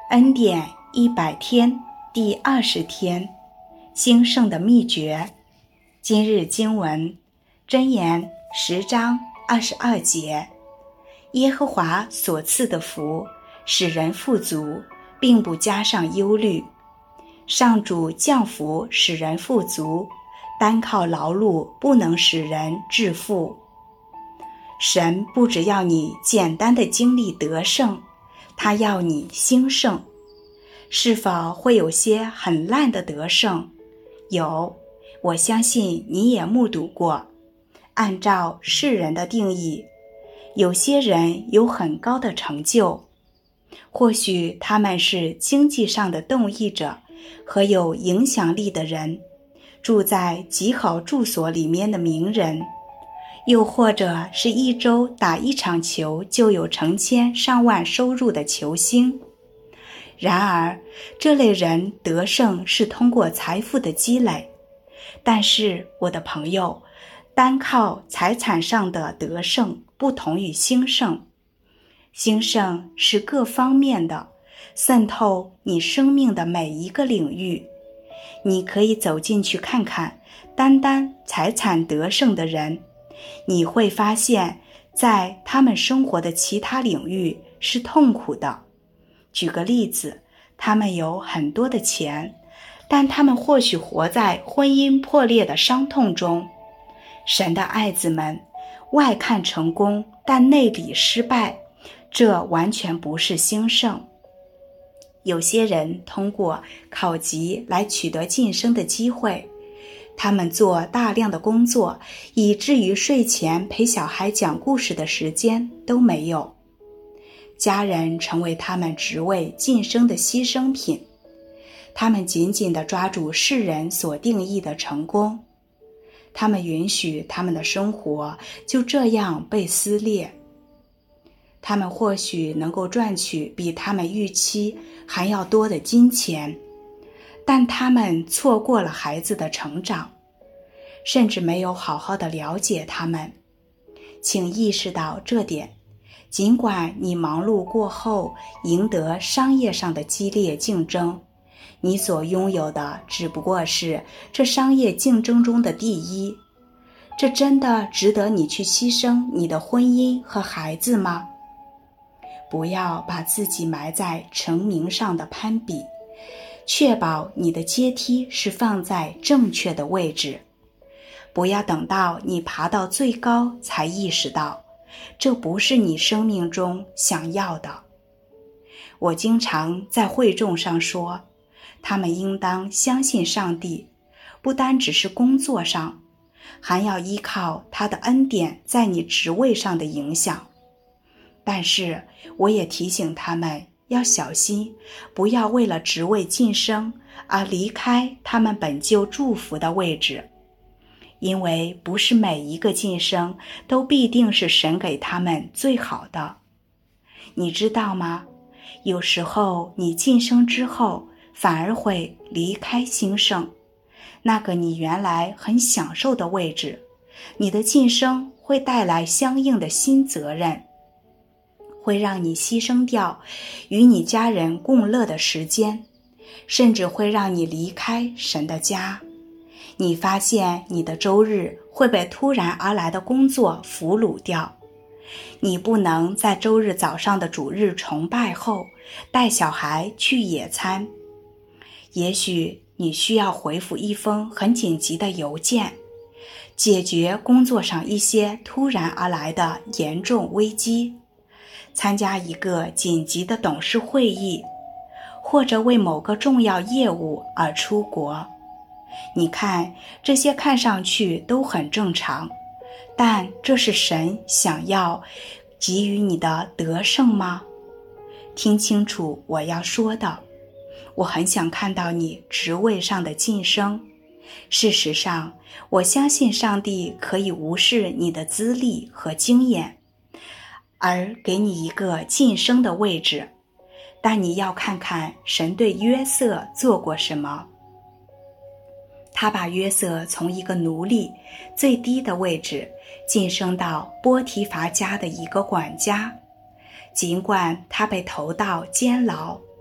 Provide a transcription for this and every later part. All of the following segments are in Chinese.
恩典100天第20天，兴盛的秘诀。今日经文，箴言10章22节。耶和华所赐的福，使人富足，并不加上忧虑。上主降福使人富足，单靠劳碌不能使人致富。神不只要你简单的经历得胜，他要你兴盛。是否会有些很烂的得胜？有，我相信你也目睹过。按照世人的定义，有些人有很高的成就，或许他们是经济上的动议者和有影响力的人，住在极好住所里面的名人，又或者是一周打一场球就有成千上万收入的球星。然而，这类人得胜是通过财富的积累，但是我的朋友，单靠财产上的得胜不同于兴盛。兴盛是各方面的，渗透你生命的每一个领域。你可以走进去看看，单单财产得胜的人，你会发现在他们生活的其他领域是痛苦的。举个例子，他们有很多的钱，但他们或许活在婚姻破裂的伤痛中。神的爱子们，外看成功，但内里失败，这完全不是兴盛。有些人通过考级来取得晋升的机会，他们做大量的工作，以至于睡前陪小孩讲故事的时间都没有。家人成为他们职位晋升的牺牲品，他们紧紧地抓住世人所定义的成功，他们允许他们的生活就这样被撕裂。他们或许能够赚取比他们预期还要多的金钱，但他们错过了孩子的成长，甚至没有好好的了解他们。请意识到这点，尽管你忙碌过后赢得商业上的激烈竞争，你所拥有的只不过是这商业竞争中的第一。这真的值得你去牺牲你的婚姻和孩子吗？不要把自己埋在成名上的攀比，确保你的阶梯是放在正确的位置。不要等到你爬到最高才意识到，这不是你生命中想要的。我经常在会众上说，他们应当相信上帝，不单只是工作上，还要依靠他的恩典在你职位上的影响。但是我也提醒他们要小心，不要为了职位晋升而离开他们本就祝福的位置，因为不是每一个晋升都必定是神给他们最好的。你知道吗？有时候你晋升之后反而会离开兴盛，那个你原来很享受的位置。你的晋升会带来相应的新责任，会让你牺牲掉与你家人共乐的时间，甚至会让你离开神的家。你发现你的周日会被突然而来的工作俘虏掉，你不能在周日早上的主日崇拜后带小孩去野餐。也许你需要回复一封很紧急的邮件，解决工作上一些突然而来的严重危机，参加一个紧急的董事会议，或者为某个重要业务而出国。你看，这些看上去都很正常，但这是神想要给予你的得胜吗？听清楚我要说的，我很想看到你职位上的晋升。事实上，我相信上帝可以无视你的资历和经验，而给你一个晋升的位置。但你要看看神对约瑟做过什么。他把约瑟从一个奴隶最低的位置晋升到波提乏家的一个管家，尽管他被投到监牢，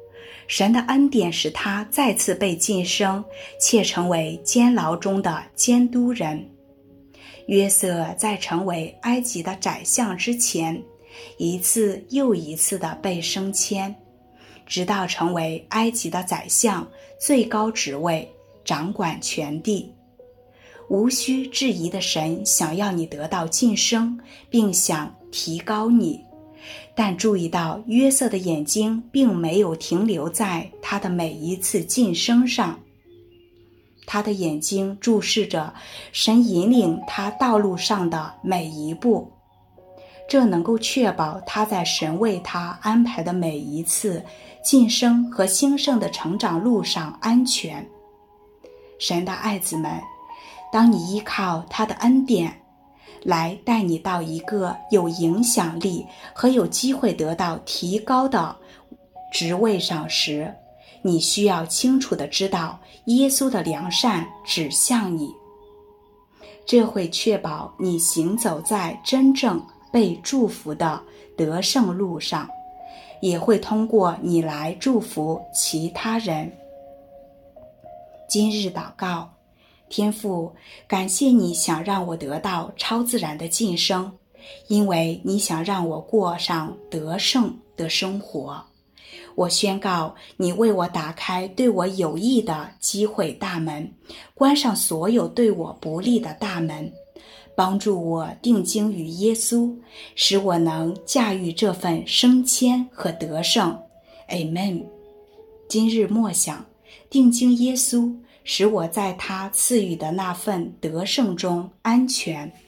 神的恩典使他再次被晋升，且成为监牢中的监督人。约瑟在成为埃及的宰相之前，一次又一次地被升迁，直到成为埃及的宰相，最高职位，掌管全地。无需质疑的神想要你得到晋升，并想提高你。但注意到约瑟的眼睛并没有停留在他的每一次晋升上，他的眼睛注视着神引领他道路上的每一步，这能够确保他在神为他安排的每一次晋升和兴盛的成长路上安全。神的爱子们，当你依靠他的恩典来带你到一个有影响力和有机会得到提高的职位上时，你需要清楚地知道耶稣的良善指向你。这会确保你行走在真正被祝福的得胜路上，也会通过你来祝福其他人。今日祷告，天父，感谢你想让我得到超自然的晋升，因为你想让我过上得胜的生活。我宣告，你为我打开对我有益的机会大门，关上所有对我不利的大门，帮助我定睛于耶稣，使我能驾驭这份升迁和得胜。 Amen。 今日默想，定睛耶稣，使我在他赐予的那份得胜中安全。